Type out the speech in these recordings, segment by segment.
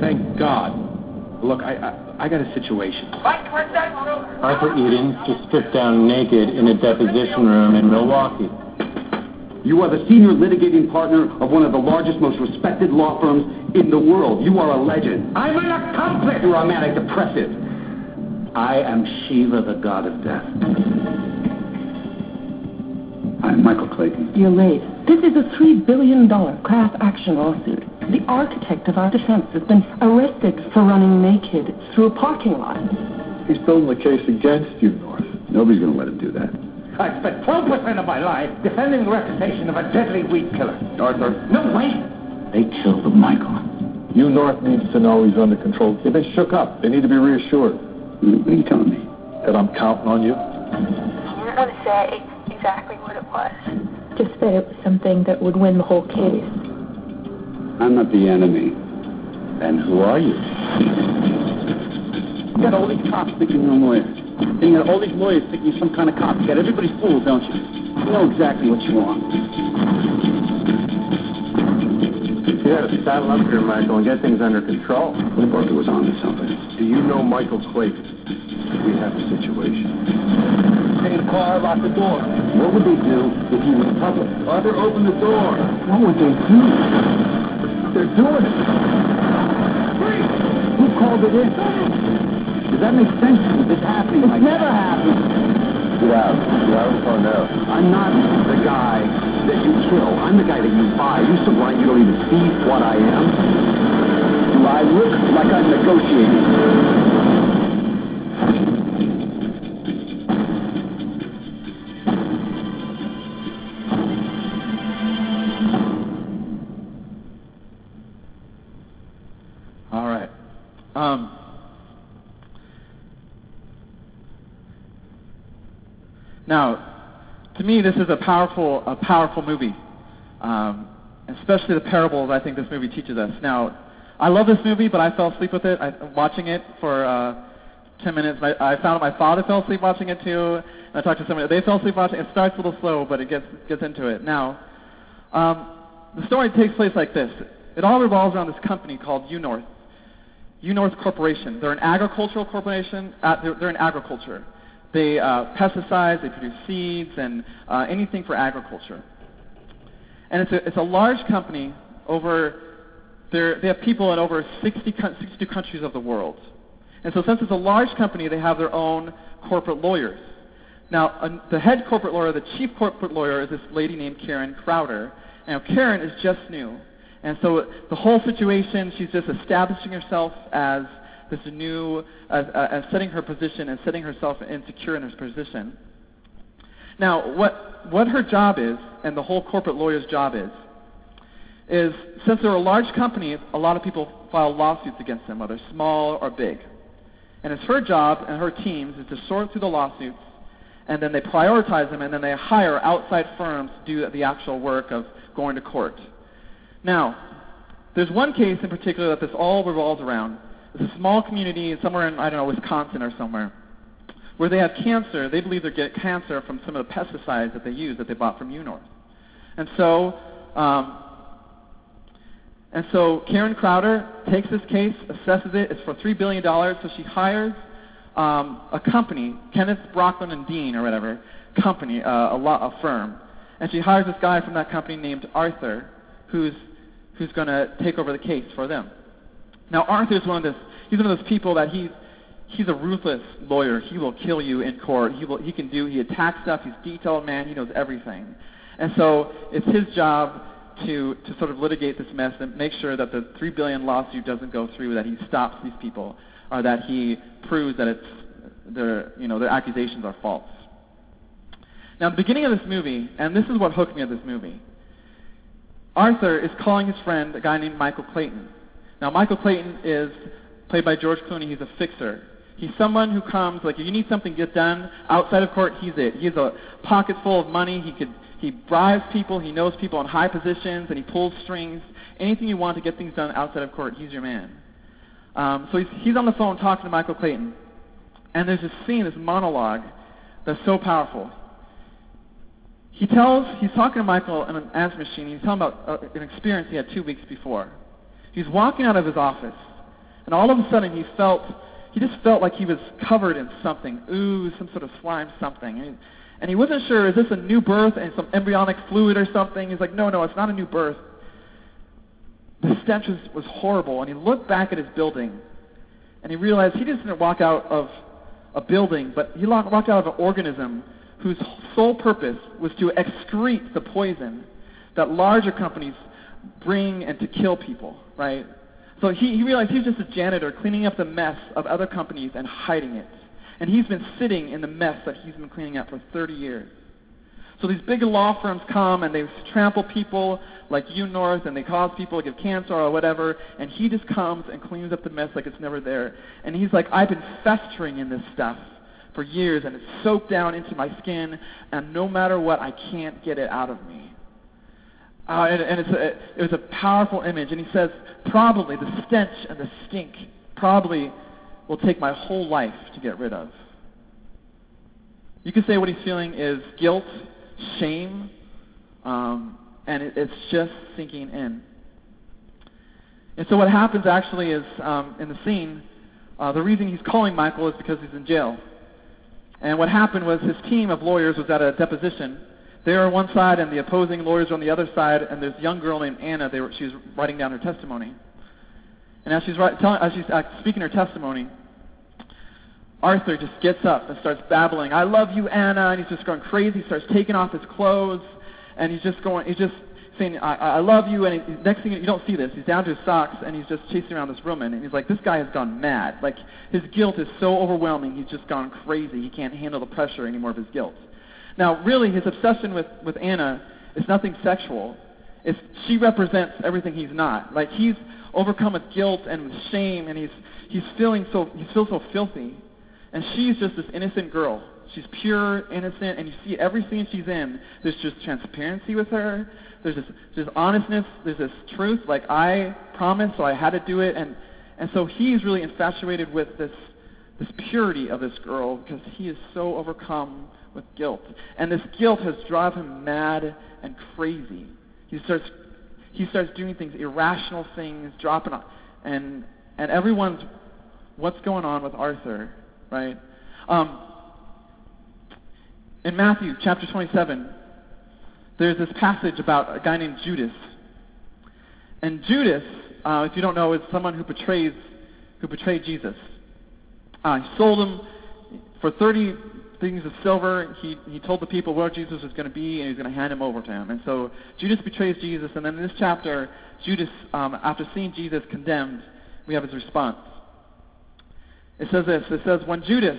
Thank God. Look, I got a situation. Arthur Eden just stripped down naked in a deposition room in Milwaukee. You are the senior litigating partner of one of the largest, most respected law firms in the world. You are a legend. I'm an accomplice. You're a manic depressive. I am Shiva, the god of death. I'm Michael Clayton. You're late. This is a $3 billion class action lawsuit. The architect of our defense has been arrested for running naked through a parking lot. He's building the case against you, North. Nobody's going to let him do that. I spent 12% of my life defending the reputation of a deadly weed killer. Arthur. No way. They killed Michael. You North needs to know he's under control. They've been shook up. They need to be reassured. What are you telling me? That I'm counting on you? I don't want to say exactly what it was. Just that it was something that would win the whole case. I'm not the enemy. And who are you? You got all these cops thinking you're a lawyer. And you got all these lawyers thinking you're some kind of cop. You got everybody fooled, don't you? You know exactly what you want. You gotta saddle up here, Michael, and get things under control. What Arthur was on to something. Do you know Michael Clayton? We have a situation. Take the car, lock the door. What would they do if he was public? Arthur, open the door. What would they do? They're doing it. Who called it in? Does that make sense to you? This happening like Never happened. Get out. Get out and find out. I'm not the guy that you kill. I'm the guy that you buy. You so blind you don't even see what I am. Do I look like I'm negotiating? All right. Now, to me, this is a powerful movie, especially the parables I think this movie teaches us. Now, I love this movie, but I fell asleep with it. Watching it for 10 minutes. I found out my father fell asleep watching it too. And I talked to somebody. They fell asleep watching it. It starts a little slow, but it gets into it. Now, the story takes place like this. It all revolves around this company called U-North. U-North Corporation. They're an agricultural corporation. They're in agriculture. They pesticides, they produce seeds, and anything for agriculture. And it's a large company. They have people in over 62 countries of the world. And so since it's a large company, they have their own corporate lawyers. Now, the head corporate lawyer, the chief corporate lawyer, is this lady named Karen Crowder. Now, Karen is just new. And so the whole situation, she's just establishing herself as this new, as setting her position and setting herself insecure in her position. Now, what her job is, and the whole corporate lawyer's job is since they're a large company, a lot of people file lawsuits against them, whether small or big. And it's her job and her teams is to sort through the lawsuits, and then they prioritize them, and then they hire outside firms to do the actual work of going to court. Now, there's one case in particular that this all revolves around. It's a small community somewhere in, Wisconsin or somewhere, where they have cancer. They believe they get cancer from some of the pesticides that they use that they bought from U-North. And so Karen Crowder takes this case, assesses it. It's for $3 billion, so she hires a company, Kenneth Brockman and Dean or whatever, company, a firm. And she hires this guy from that company named Arthur, who's going to take over the case for them. Now, Arthur's he's one of those people that he's a ruthless lawyer. He will kill you in court. He attacks stuff. He's a detailed man. He knows everything. And so it's his job to sort of litigate this mess and make sure that the $3 billion lawsuit doesn't go through, that he stops these people, or that he proves that their accusations are false. Now, the beginning of this movie, and this is what hooked me at this movie, Arthur is calling his friend, a guy named Michael Clayton. Now, Michael Clayton is played by George Clooney. He's a fixer. He's someone who comes, like, if you need something get done outside of court, he's it. He has a pocket full of money. He bribes people. He knows people in high positions, and he pulls strings. Anything you want to get things done outside of court, he's your man. So he's on the phone talking to Michael Clayton, and there's this scene, this monologue, that's so powerful. He's talking to Michael in an answer machine. He's telling about an experience he had 2 weeks before. He's walking out of his office, And all of a sudden he just felt like he was covered in something, ooze, some sort of slime, something. And he wasn't sure, is this a new birth and some embryonic fluid or something? He's like, no, it's not a new birth. The stench was horrible, and he looked back at his building, and he realized he just didn't walk out of a building, but he walked out of an organism whose sole purpose was to excrete the poison that larger companies bring and to kill people, right? So he realized he was just a janitor cleaning up the mess of other companies and hiding it. And he's been sitting in the mess that he's been cleaning up for 30 years. So these big law firms come and they trample people like UNorth, and they cause people to get cancer or whatever, and he just comes and cleans up the mess like it's never there. And he's like, I've been festering in this stuff for years, and it's soaked down into my skin, and no matter what, I can't get it out of me. It was a powerful image, and he says, probably the stench and the stink probably will take my whole life to get rid of. You could say what he's feeling is guilt, shame, and it's just sinking in. And so what happens actually is, in the scene, the reason he's calling Michael is because he's in jail. And what happened was his team of lawyers was at a deposition. They were on one side, and the opposing lawyers were on the other side, and this young girl named Anna, she was writing down her testimony. And as she's speaking her testimony, Arthur just gets up and starts babbling, I love you, Anna, and he's just going crazy. He starts taking off his clothes, and he's just saying, I love you, and next thing, you don't see this, he's down to his socks, and he's just chasing around this woman, and he's like, this guy has gone mad. Like, his guilt is so overwhelming, he's just gone crazy. He can't handle the pressure anymore of his guilt. Now, really, his obsession with Anna is nothing sexual. She represents everything he's not. Like, he's overcome with guilt and with shame, and he feels so filthy. And she's just this innocent girl. She's pure, innocent, and you see every scene she's in, there's just transparency with her. There's honestness. There's this truth. Like, I promised, so I had to do it. And so he's really infatuated with this purity of this girl because he is so overcome with guilt. And this guilt has driven him mad and crazy. He starts doing things, irrational things, dropping on, and everyone's, what's going on with Arthur, right? In Matthew chapter 27, there's this passage about a guy named Judas. And Judas, if you don't know, is someone who betrayed Jesus. He sold him for 30 things of silver. He told the people where Jesus was going to be, and he was going to hand him over to him. And so Judas betrays Jesus, and then in this chapter, Judas, after seeing Jesus condemned, we have his response. It says this, it says, when Judas,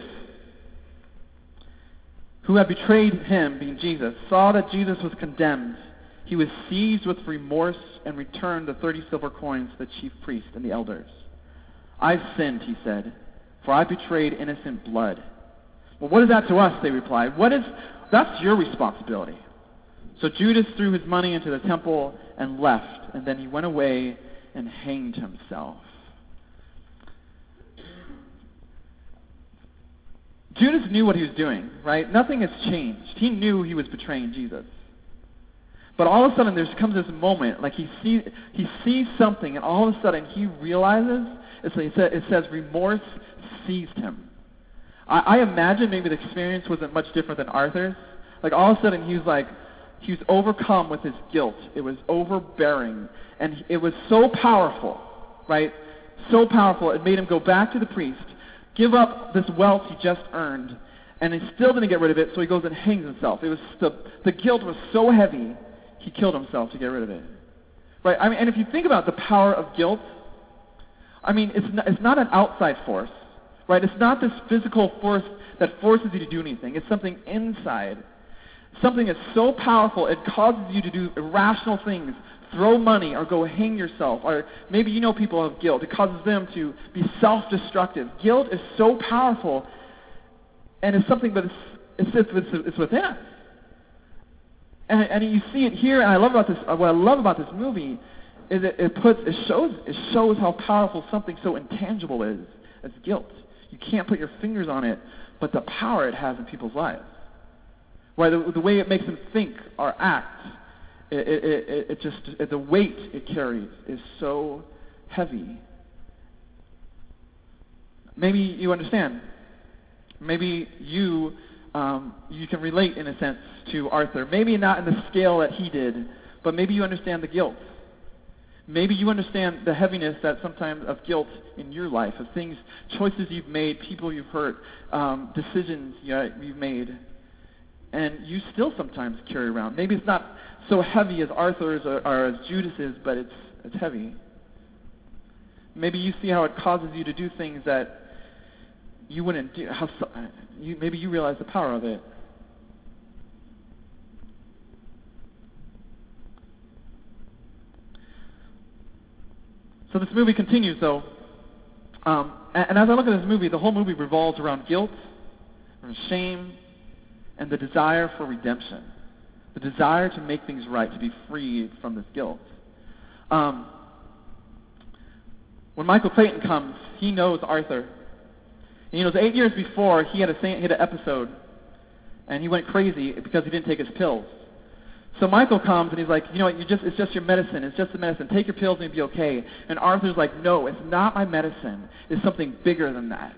who had betrayed him, being Jesus, saw that Jesus was condemned, he was seized with remorse and returned the 30 silver coins to the chief priest and the elders. I've sinned, he said, for I betrayed innocent blood. Well, what is that to us, they replied. That's your responsibility. So Judas threw his money into the temple and left, and then he went away and hanged himself. Judas knew what he was doing, right? Nothing has changed. He knew he was betraying Jesus. But all of a sudden there comes this moment, like he sees something, and all of a sudden he realizes, it says remorse seized him. I imagine maybe the experience wasn't much different than Arthur's. Like all of a sudden he was overcome with his guilt. It was overbearing, and it was so powerful, right? So powerful, it made him go back to the priest, give up this wealth he just earned, and he still didn't get rid of it, so he goes and hangs himself. It was the guilt was so heavy, he killed himself to get rid of it. Right? I mean, and if you think about the power of guilt, I mean, it's not an outside force, right? It's not this physical force that forces you to do anything. It's something inside. Something that's so powerful, it causes you to do irrational things, throw money or go hang yourself, or maybe you know people have guilt. It causes them to be self-destructive. Guilt is so powerful, and it's something that it's within us. And you see it here, and what I love about this movie is it shows how powerful something so intangible is as guilt. You can't put your fingers on it, but the power it has in people's lives. Right? The way it makes them think or act, the weight it carries is so heavy. maybe you understand. Maybe you can relate, in a sense, to Arthur. Maybe not in the scale that he did, but maybe you understand the guilt. Maybe you understand the heaviness that sometimes of guilt in your life, of things, choices you've made, people you've hurt, decisions you've made, and you still sometimes carry around. Maybe it's not so heavy as Arthur's or as Judas's, but it's heavy. Maybe you see how it causes you to do things that you wouldn't do. Maybe you realize the power of it. So this movie continues, though. And as I look at this movie, the whole movie revolves around guilt, around shame, and the desire for redemption. The desire to make things right, to be freed from this guilt. When Michael Clayton comes, he knows Arthur. And he knows 8 years before, he had an episode, and he went crazy because he didn't take his pills. So Michael comes, and he's like, you know what, it's just your medicine. It's just the medicine. Take your pills and you'll be okay. And Arthur's like, no, it's not my medicine. It's something bigger than that.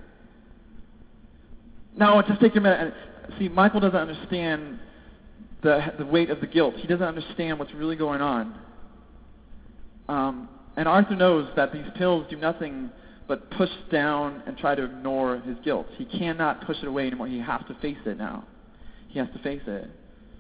No, just take your medicine. See, Michael doesn't understand the weight of the guilt. He doesn't understand what's really going on. And Arthur knows that these pills do nothing but push down and try to ignore his guilt. He cannot push it away anymore. He has to face it now. He has to face it.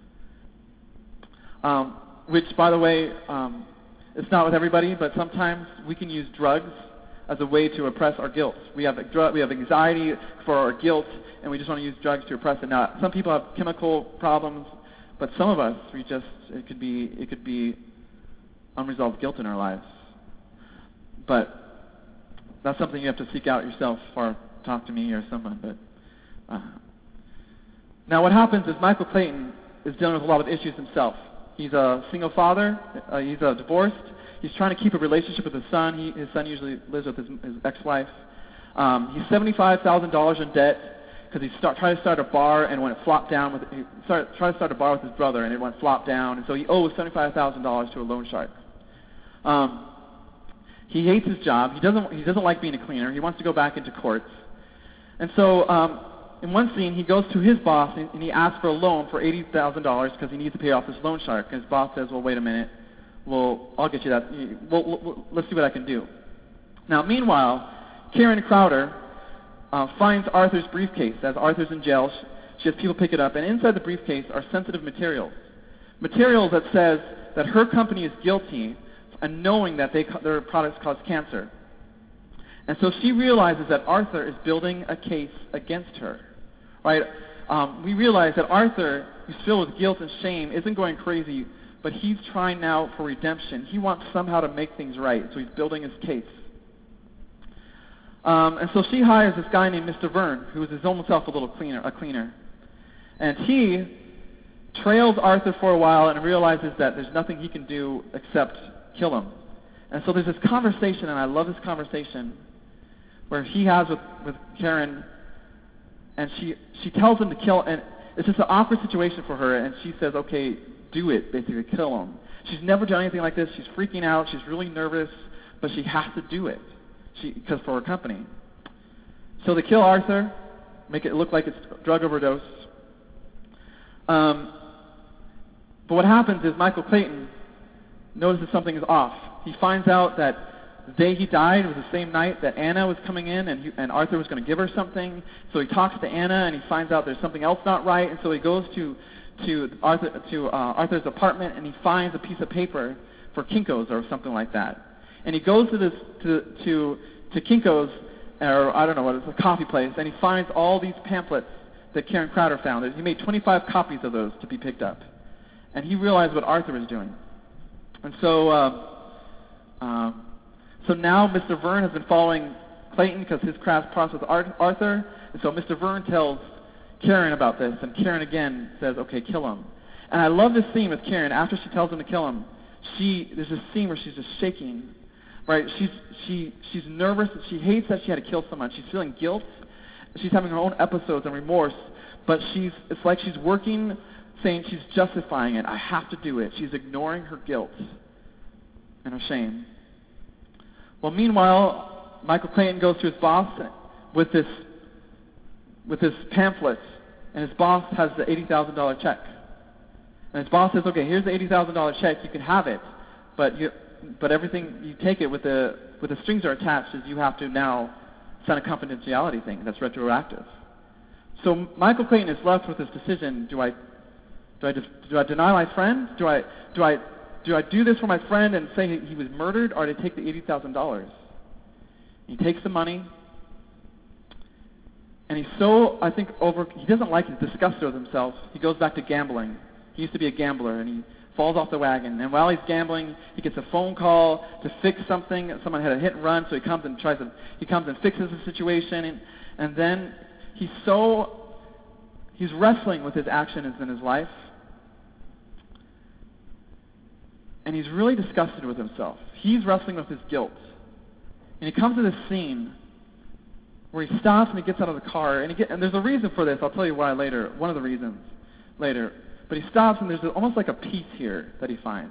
Which, by the way, it's not with everybody, but sometimes we can use drugs as a way to oppress our guilt. We have anxiety for our guilt, and we just want to use drugs to oppress it. Now, some people have chemical problems, but some of us, it could be unresolved guilt in our lives. But that's something you have to seek out yourself, or talk to me or someone. But now, what happens is Michael Clayton is dealing with a lot of issues himself. He's a single father. He's divorced. He's trying to keep a relationship with his son. His son usually lives with his ex-wife. He's $75,000 in debt because he tried to start a bar and when it flopped down, he tried to start a bar with his brother and it went flop down, and so he owes $75,000 to a loan shark. He hates his job. He doesn't like being a cleaner. He wants to go back into courts. And so in one scene, he goes to his boss and he asks for a loan for $80,000 because he needs to pay off this loan shark. And his boss says, well, wait a minute. Well, I'll get you that. Let's see what I can do. Now, meanwhile, Karen Crowder finds Arthur's briefcase. As Arthur's in jail, she has people pick it up. And inside the briefcase are sensitive materials. Materials that says that her company is guilty and knowing that their products cause cancer. And so she realizes that Arthur is building a case against her. Right? We realize that Arthur, who's filled with guilt and shame, isn't going crazy, but he's trying now for redemption. He wants somehow to make things right, so he's building his case. And so she hires this guy named Mr. Verne, who is his own self a cleaner. And he trails Arthur for a while and realizes that there's nothing he can do except kill him. And so there's this conversation, and I love this conversation, where he has with Karen, and she tells him to kill, and it's just an awkward situation for her, and she says, okay, do it, basically, kill him. She's never done anything like this. She's freaking out. She's really nervous, but she has to do it because for her company. So they kill Arthur, make it look like it's drug overdose. But what happens is Michael Clayton notices something is off. He finds out that the day he died was the same night that Anna was coming in, and Arthur was going to give her something. So he talks to Anna, and he finds out there's something else not right, and so he goes to Arthur's apartment, and he finds a piece of paper for Kinko's or something like that. And he goes to Kinko's, or I don't know what, it's a coffee place, and he finds all these pamphlets that Karen Crowder found. He made 25 copies of those to be picked up. And he realized what Arthur was doing. And so now Mr. Verne has been following Clayton because his crash process with Arthur. And so Mr. Verne tells Karen about this, and Karen again says, okay, kill him. And I love this scene with Karen. After she tells him to kill him, there's this scene where she's just shaking. Right? She's nervous. She hates that she had to kill someone. She's feeling guilt. She's having her own episodes and remorse. But it's like she's working, saying she's justifying it. I have to do it. She's ignoring her guilt and her shame. Well, meanwhile, Michael Clayton goes to his boss with this pamphlet, and his boss has the $80,000 check. And his boss says, okay, here's the $80,000 check, you can have it, but everything, you take it with the strings are attached, is you have to now sign a confidentiality thing that's retroactive. So Michael Clayton is left with this decision: do I deny my friend? Do I do this for my friend and say he was murdered, or do I take the $80,000? He takes the money, and he's so, I think, he doesn't like his disgust with himself. He goes back to gambling. He used to be a gambler, and he falls off the wagon. And while he's gambling, he gets a phone call to fix something. Someone had a hit and run, so he comes and fixes the situation. And then he's wrestling with his actions in his life. And he's really disgusted with himself. He's wrestling with his guilt. And he comes to this scene where he stops and he gets out of the car. And there's a reason for this. I'll tell you why later. One of the reasons later. But he stops, and there's almost like a peace here that he finds.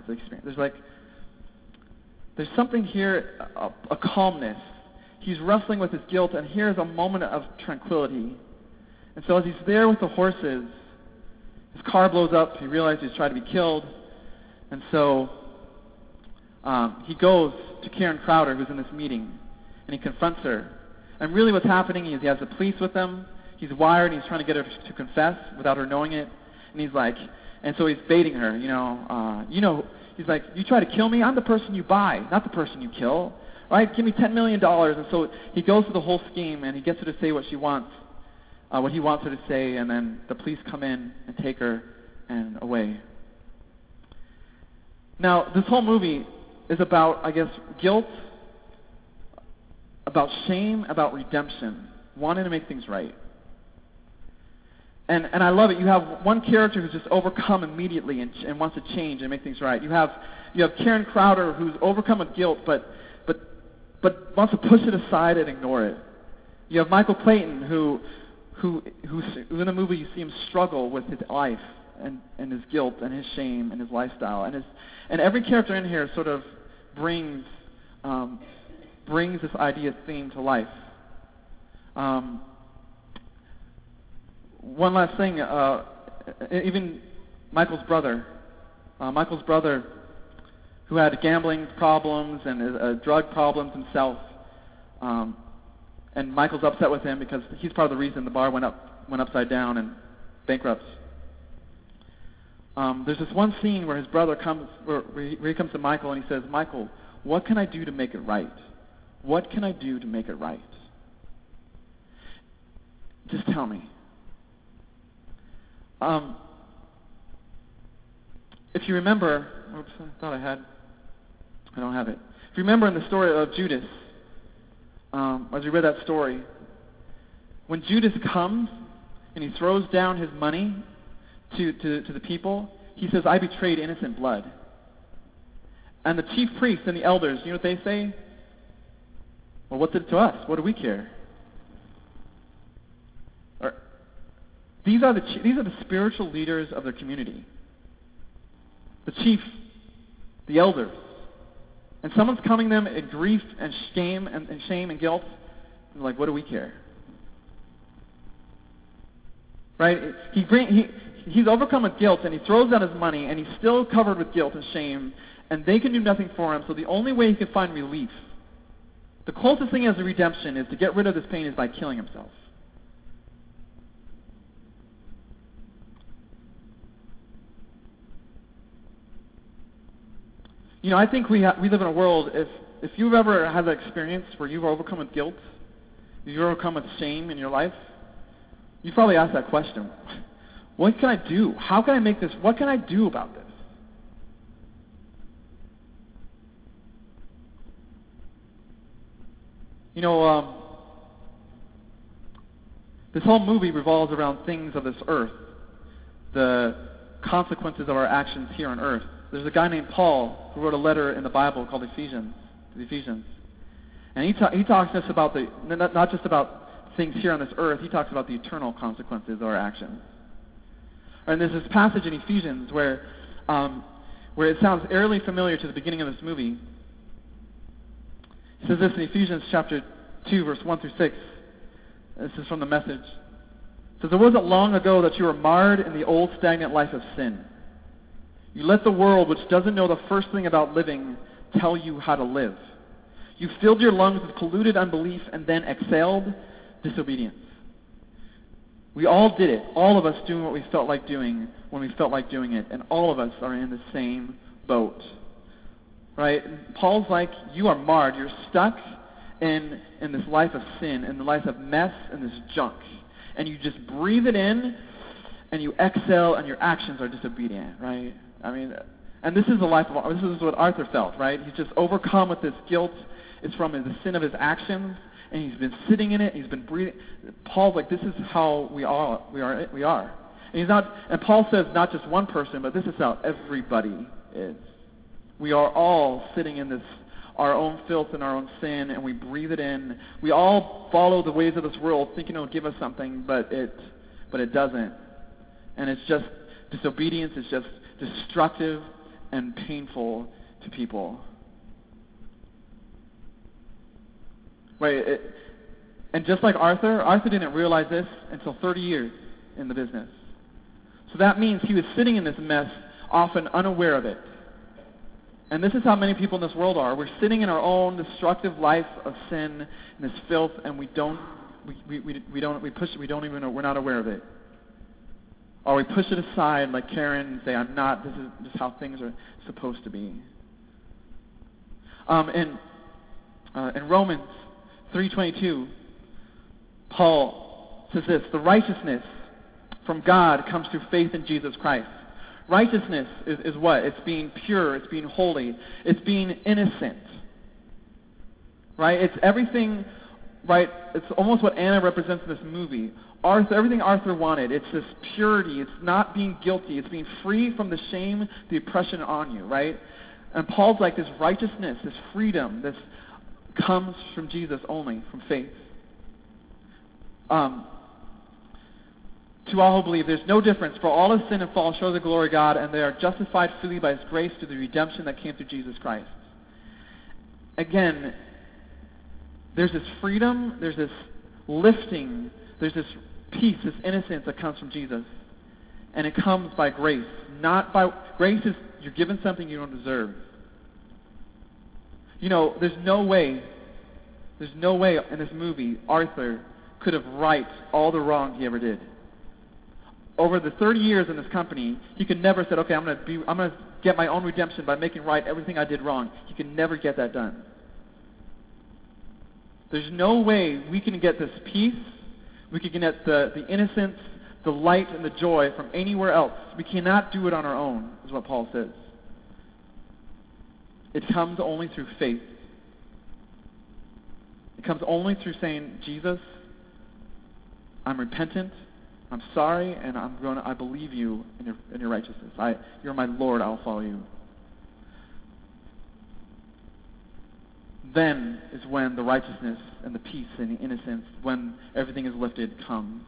There's something here, a calmness. He's wrestling with his guilt, and here's a moment of tranquility. And so as he's there with the horses, his car blows up. He realizes he's trying to be killed. And so he goes to Karen Crowder, who's in this meeting, and he confronts her. And really what's happening is he has the police with him. He's wired, and he's trying to get her to confess without her knowing it. And he's like, and so he's baiting her, he's like, you try to kill me? I'm the person you buy, not the person you kill. Right? Give me $10 million. And so he goes through the whole scheme, and he gets her to say what she wants, what he wants her to say, and then the police come in and take her and away. Now, this whole movie is about, I guess, guilt, about shame, about redemption, wanting to make things right. And I love it. You have one character who's just overcome immediately and wants to change and make things right. You have Karen Crowder, who's overcome with guilt, but wants to push it aside and ignore it. You have Michael Clayton, who in the movie you see him struggle with his life and his guilt and his shame and his lifestyle, and every character in here sort of brings this theme to life. One last thing, even Michael's brother, who had gambling problems and drug problems himself, and Michael's upset with him because he's part of the reason the bar went upside down and bankrupt. There's this one scene where his brother comes, where he comes to Michael and he says, "Michael, what can I do to make it right? What can I do to make it right? Just tell me." If you remember, oops, I thought I don't have it. If you remember in the story of Judas, as we read that story, when Judas comes and he throws down his money to the people, he says, "I betrayed innocent blood." And the chief priests and the elders, you know what they say? "Well, what's it to us? What do we care?" These are the spiritual leaders of their community. The chief, the elders. And someone's coming to them in grief and shame and guilt. And like, what do we care? Right? He's overcome with guilt, and he throws down his money, and he's still covered with guilt and shame, and they can do nothing for him. So the only way he can find relief, the closest thing he has to redemption, is to get rid of this pain is by killing himself. I think we live in a world, if you've ever had that experience where you've overcome with guilt, you've overcome with shame in your life, you probably ask that question: what can I do? How can I make this? What can I do about this? This whole movie revolves around things of this earth, the consequences of our actions here on earth. There's a guy named Paul who wrote a letter in the Bible called Ephesians, to the Ephesians. And he talks to us about not just about things here on this earth, he talks about the eternal consequences of our actions. And there's this passage in Ephesians where it sounds eerily familiar to the beginning of this movie. It says this in Ephesians chapter 2, verse 1 through 6. This is from the Message. It says, "It wasn't long ago that you were marred in the old stagnant life of sin. You let the world, which doesn't know the first thing about living, tell you how to live. You filled your lungs with polluted unbelief and then exhaled disobedience." We all did it. All of us doing what we felt like doing when we felt like doing it. And all of us are in the same boat. Right? And Paul's like, you are marred. You're stuck in this life of sin, in the life of mess and this junk. And you just breathe it in, and you exhale, and your actions are disobedient, right? I mean, and this is the life of, this is what Arthur felt, right? He's just overcome with this guilt. It's from the sin of his actions, and he's been sitting in it. He's been breathing. Paul's like, this is how we are. And he's not. And Paul says not just one person, but this is how everybody is. We are all sitting in this, our own filth and our own sin, and we breathe it in. We all follow the ways of this world, thinking it'll give us something, but it doesn't. And it's just disobedience. It's just destructive and painful to people. Right? And just like Arthur didn't realize this until 30 years in the business. So that means he was sitting in this mess, often unaware of it. And this is how many people in this world are. We're sitting in our own destructive life of sin and this filth, and we're not aware of it. Or we push it aside like Karen and say, I'm not, this is just how things are supposed to be. In Romans 3:22, Paul says this, the righteousness from God comes through faith in Jesus Christ. Righteousness is what? It's being pure, it's being holy, it's being innocent. Right? It's everything, right? It's almost what Anna represents in this movie. Everything Arthur wanted. It's this purity. It's not being guilty. It's being free from the shame, the oppression on you, right? And Paul's like, this righteousness, this freedom, this comes from Jesus only, from faith. To all who believe, there's no difference, for all have sinned and fall short of the glory of God, and they are justified freely by His grace through the redemption that came through Jesus Christ. Again, there's this freedom, there's this lifting, there's this peace, this innocence that comes from Jesus. And it comes by grace. Not by grace is you're given something you don't deserve. You know, there's no way in this movie Arthur could have right all the wrong he ever did. Over the 30 years in this company, he could never have said, okay, I'm going to get my own redemption by making right everything I did wrong. He could never get that done. There's no way we can get this peace, we can get the innocence, the light, and the joy from anywhere else. We cannot do it on our own, is what Paul says. It comes only through faith. It comes only through saying, Jesus, I'm repentant, I'm sorry, and I believe you in your righteousness. You're my Lord, I'll follow you. Then is when the righteousness and the peace and the innocence, when everything is lifted, comes.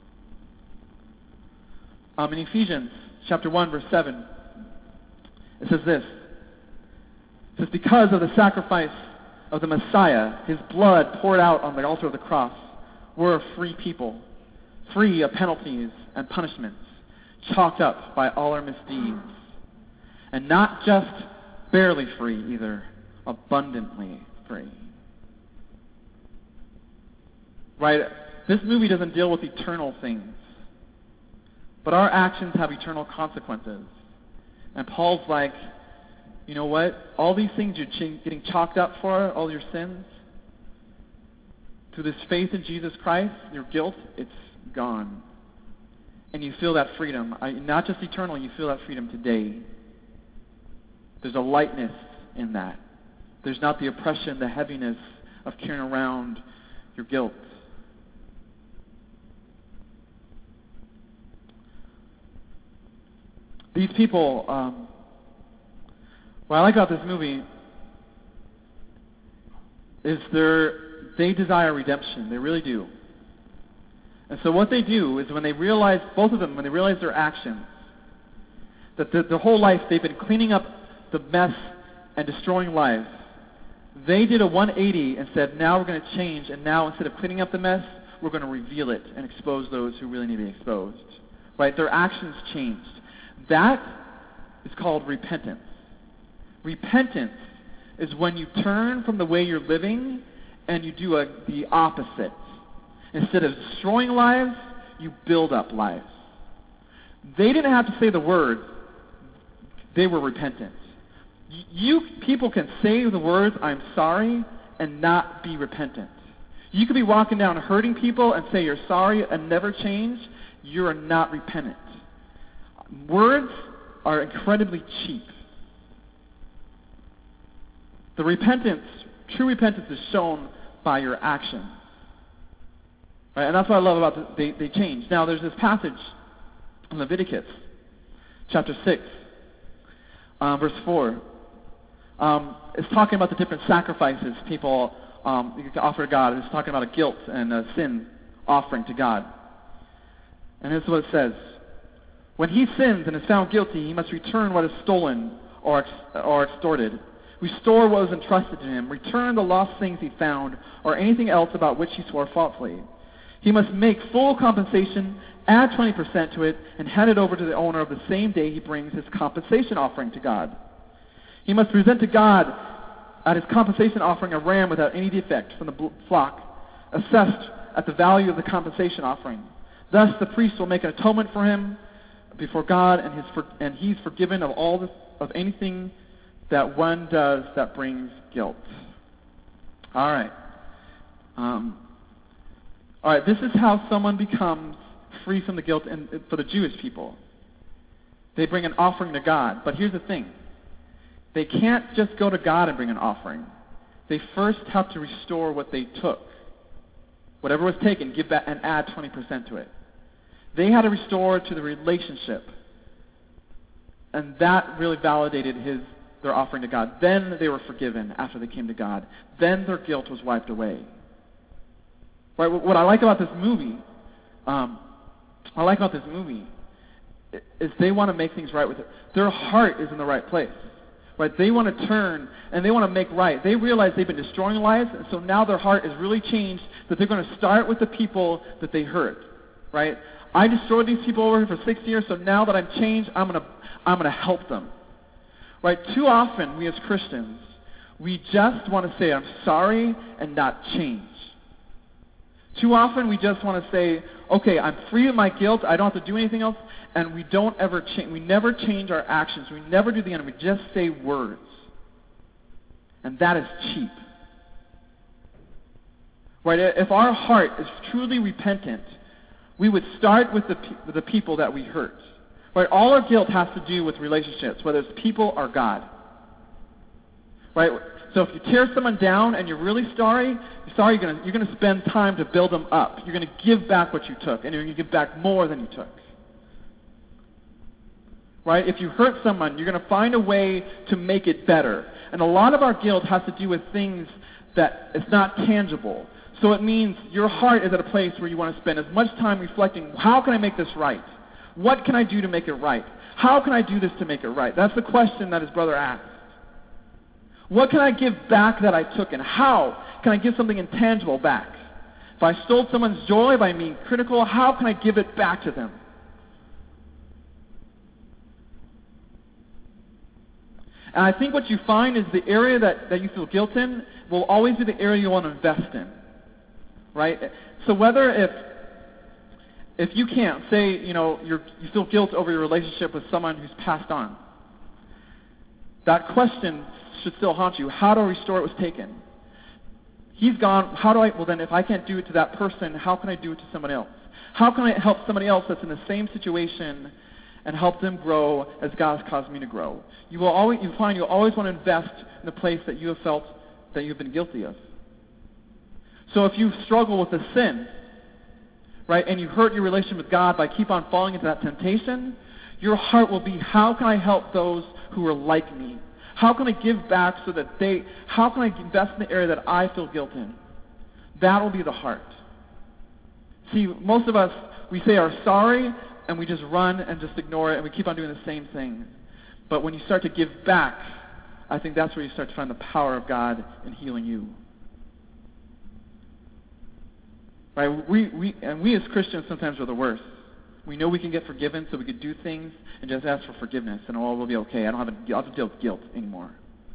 In Ephesians chapter 1, verse 7, it says this. It says, because of the sacrifice of the Messiah, His blood poured out on the altar of the cross, we're a free people, free of penalties and punishments, chalked up by all our misdeeds. And not just barely free either, abundantly free. Right? This movie doesn't deal with eternal things, but our actions have eternal consequences. And Paul's like, you know what? All these things you're getting chalked up for, all your sins, through this faith in Jesus Christ, your guilt, it's gone. And you feel that freedom. Not just eternal, you feel that freedom today. There's a lightness in that. There's not the oppression, the heaviness of carrying around your guilt. These people, what I like about this movie is they desire redemption. They really do. And so what they do is when they realize, both of them, when they realize their actions, that their whole life they've been cleaning up the mess and destroying lives, they did a 180 and said, now we're going to change, and now instead of cleaning up the mess, we're going to reveal it and expose those who really need to be exposed. Right? Their actions changed. That is called repentance. Repentance is when you turn from the way you're living and you do the opposite. Instead of destroying lives, you build up lives. They didn't have to say the words. They were repentant. People can say the words, I'm sorry, and not be repentant. You could be walking down hurting people and say you're sorry and never change. You're not repentant. Words are incredibly cheap. The repentance, true repentance, is shown by your actions. Right? And that's what I love about they change. Now, there's this passage in Leviticus, chapter 6, verse 4. It's talking about the different sacrifices people you can offer to God. It's talking about a guilt and a sin offering to God. And here's what it says. When he sins and is found guilty, he must return what is stolen or extorted. Restore what was entrusted to him. Return the lost things he found or anything else about which he swore falsely. He must make full compensation, add 20% to it, and hand it over to the owner of the same day he brings his compensation offering to God. He must present to God at his compensation offering a ram without any defect from the flock, assessed at the value of the compensation offering. Thus the priest will make an atonement for him before God, and he's forgiven of anything that one does that brings guilt. All right. All right, this is how someone becomes free from the guilt for the Jewish people. They bring an offering to God. But here's the thing. They can't just go to God and bring an offering. They first have to restore what they took. Whatever was taken, give back and add 20% to it. They had to restore to the relationship. And that really validated their offering to God. Then they were forgiven after they came to God. Then their guilt was wiped away. Right? What I like about this movie, is they want to make things right with it. Their heart is in the right place. Right? They want to turn and they want to make right. They realize they've been destroying lives, and so now their heart is really changed that they're going to start with the people that they hurt. Right? I destroyed these people over here for 6 years, so now that I'm changed, I'm going to help them. Right? Too often, we as Christians, we just want to say, I'm sorry, and not change. Too often, we just want to say, okay, I'm free of my guilt, I don't have to do anything else, and we don't ever change. We never change our actions. We never do the end. We just say words. And that is cheap. Right? If our heart is truly repentant, we would start with the people that we hurt. Right? All our guilt has to do with relationships, whether it's people or God. Right? So if you tear someone down and you're really sorry, you're going to spend time to build them up. You're going to give back what you took, and you're going to give back more than you took. Right? If you hurt someone, you're going to find a way to make it better. And a lot of our guilt has to do with things that it's not tangible. So it means your heart is at a place where you want to spend as much time reflecting, how can I make this right? What can I do to make it right? How can I do this to make it right? That's the question that his brother asked. What can I give back that I took, and how can I give something intangible back? If I stole someone's joy by being critical, how can I give it back to them? And I think what you find is the area that you feel guilt in will always be the area you want to invest in. Right? So whether if you can't, say, you feel guilt over your relationship with someone who's passed on, that question should still haunt you. How do I restore what was taken? He's gone. Well then, if I can't do it to that person, how can I do it to someone else? How can I help somebody else that's in the same situation and help them grow as God has caused me to grow? You'll always want to invest in the place that you have felt that you've been guilty of. So if you struggle with a sin, right, and you hurt your relationship with God by keep on falling into that temptation, your heart will be, how can I help those who are like me? How can I give back how can I invest in the area that I feel guilt in? That will be the heart. See, most of us, we say our sorry, and we just run and just ignore it, and we keep on doing the same thing. But when you start to give back, I think that's where you start to find the power of God in healing you. Right? We as Christians sometimes are the worst. We know we can get forgiven, so we could do things and just ask for forgiveness, and all will be okay. I don't have to deal with guilt anymore.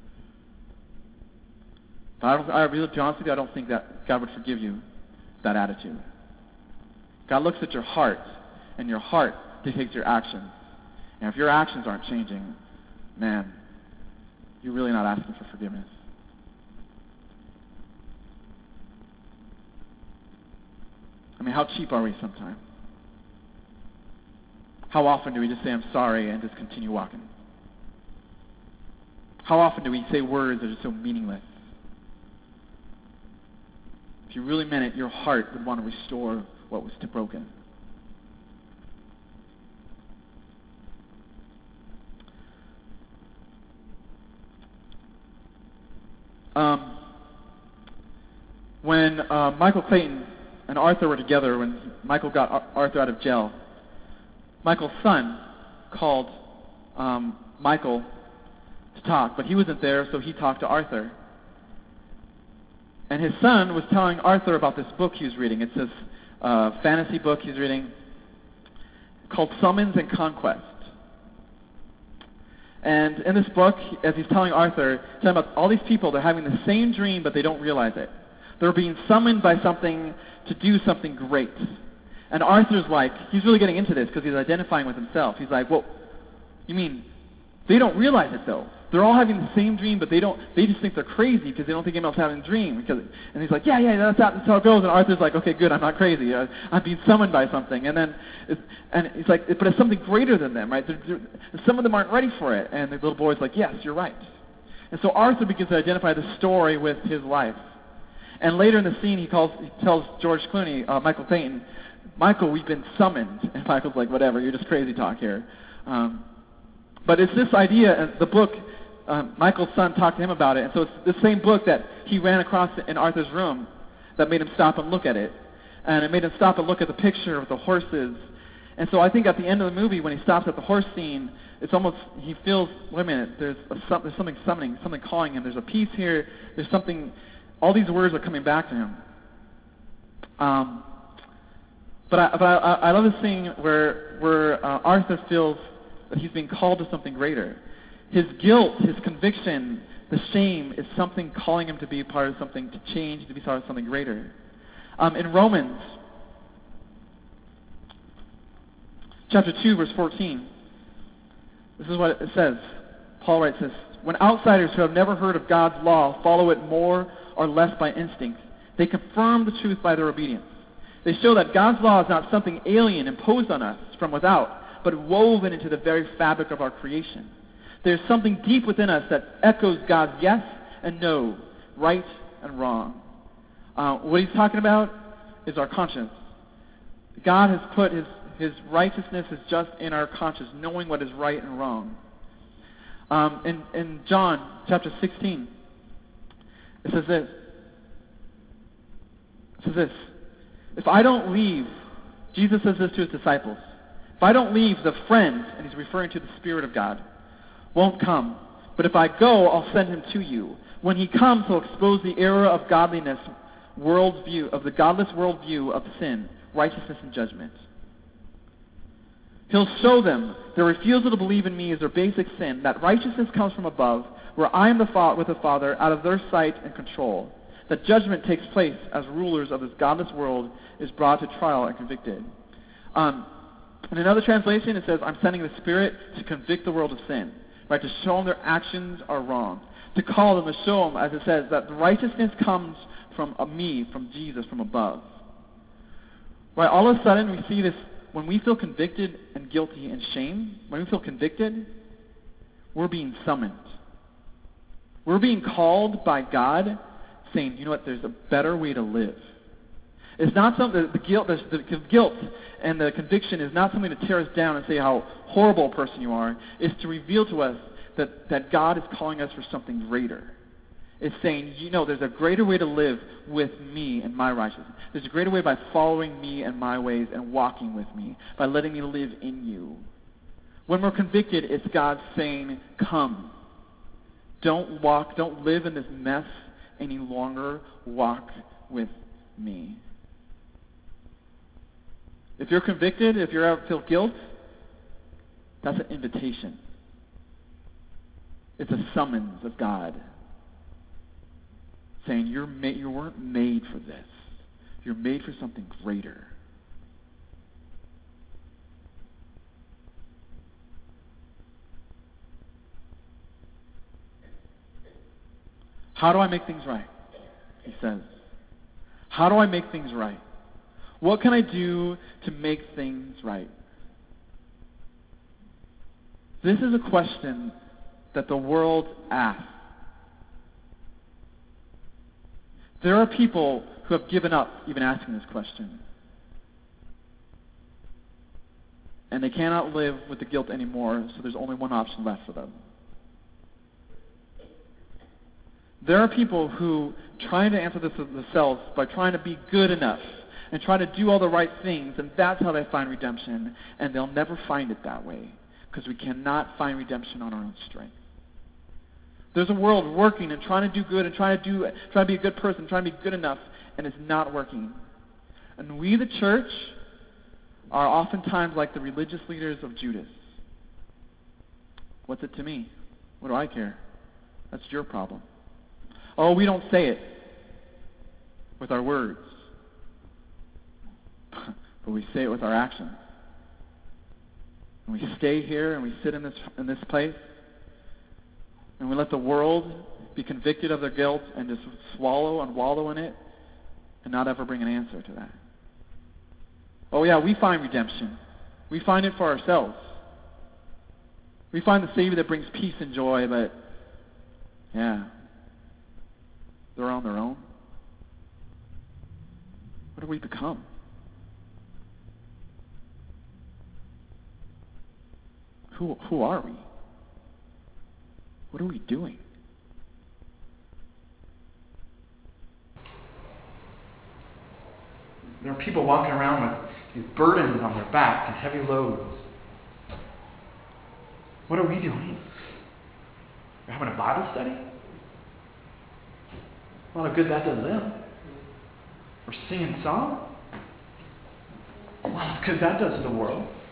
But I really, to be honest with you, I don't think that God would forgive you that attitude. God looks at your heart, and your heart dictates your actions. And if your actions aren't changing, man, you're really not asking for forgiveness. I mean, how cheap are we sometimes? How often do we just say, I'm sorry, and just continue walking? How often do we say words that are so meaningless? If you really meant it, your heart would want to restore what was broken. When Michael Clayton and Arthur were together, when Michael got Arthur out of jail, Michael's son called Michael to talk, but he wasn't there, so he talked to Arthur. And his son was telling Arthur about this book he was reading. It's this fantasy book he's reading called Summons and Conquest. And in this book, as he's telling Arthur, he's talking about all these people, they're having the same dream, but they don't realize it. They're being summoned by something to do something great. And Arthur's like, he's really getting into this because he's identifying with himself. He's like, well, you mean they don't realize it though? They're all having the same dream, but they just think they're crazy because they don't think anyone else having a dream. And he's like, yeah, that's how it goes. And Arthur's like, okay, good, I'm not crazy. I'm being summoned by something. And he's like, but it's something greater than them, right? Some of them aren't ready for it. And the little boy's like, yes, you're right. And so Arthur begins to identify the story with his life. And later in the scene, he tells George Clooney, Michael Clayton, Michael, we've been summoned. And Michael's like, whatever, you're just crazy talk here. But it's this idea, the book, Michael's son talked to him about it. And so it's the same book that he ran across in Arthur's room that made him stop and look at it. And it made him stop and look at the picture of the horses. And so I think at the end of the movie, when he stops at the horse scene, it's almost, he feels, wait a minute, there's something summoning, something calling him. There's a peace here. There's something, all these words are coming back to him. But I love this scene where Arthur feels that he's being called to something greater. His guilt, his conviction, the shame is something calling him to be part of something, to change, to be part of something greater. In Romans chapter 2, verse 14, this is what it says. Paul writes this, when outsiders who have never heard of God's law follow it more or less by instinct, they confirm the truth by their obedience. They show that God's law is not something alien imposed on us from without, but woven into the very fabric of our creation. There's something deep within us that echoes God's yes and no, right and wrong. What he's talking about is our conscience. God has put his righteousness is just in our conscience, knowing what is right and wrong. In John chapter 16, it says this. If I don't leave, Jesus says this to his disciples, if I don't leave, the friend, and he's referring to the Spirit of God, won't come. But if I go, I'll send him to you. When he comes, he'll expose the error of godliness worldview, of the godless worldview of sin, righteousness, and judgment. He'll show them their refusal to believe in me is their basic sin, that righteousness comes from above, where I am with the Father, out of their sight and control. That judgment takes place as rulers of this godless world is brought to trial and convicted. In another translation, it says, I'm sending the Spirit to convict the world of sin, right? To show them their actions are wrong. To call them, to show them, as it says, that righteousness comes from me, from Jesus, from above. Right? All of a sudden, we see this, when we feel convicted and guilty and shame, when we feel convicted, we're being summoned. We're being called by God, saying, you know what, there's a better way to live. It's not something, the guilt and the conviction is not something to tear us down and say how horrible a person you are. It's to reveal to us that God is calling us for something greater. It's saying, you know, there's a greater way to live with me and my righteousness. There's a greater way by following me and my ways and walking with me, by letting me live in you. When we're convicted, it's God saying, come. Don't live in this mess any longer. Walk with me. If you're convicted, if you feel guilt, that's an invitation. It's a summons of God saying you weren't made for this. You're made for something greater. How do I make things right? He says. How do I make things right? What can I do to make things right? This is a question that the world asks. There are people who have given up even asking this question. And they cannot live with the guilt anymore, so there's only one option left for them. There are people who trying to answer this themselves by trying to be good enough and try to do all the right things, and that's how they find redemption, and they'll never find it that way because we cannot find redemption on our own strength. There's a world working and trying to do good and trying to be a good person, trying to be good enough, and it's not working. And we, the church, are oftentimes like the religious leaders of Judas. What's it to me? What do I care? That's your problem. Oh, we don't say it with our words, but we say it with our actions. And we stay here and we sit in this place, and we let the world be convicted of their guilt and just swallow and wallow in it and not ever bring an answer to that. Oh yeah, we find redemption. We find it for ourselves. We find the Savior that brings peace and joy, but yeah, they're on their own. What do we become? Who are we? What are we doing? There are people walking around with these burdens on their back, these heavy loads. What are we doing? We're having a Bible study? A lot of good that does them. We're singing songs? A lot of good that does to the world.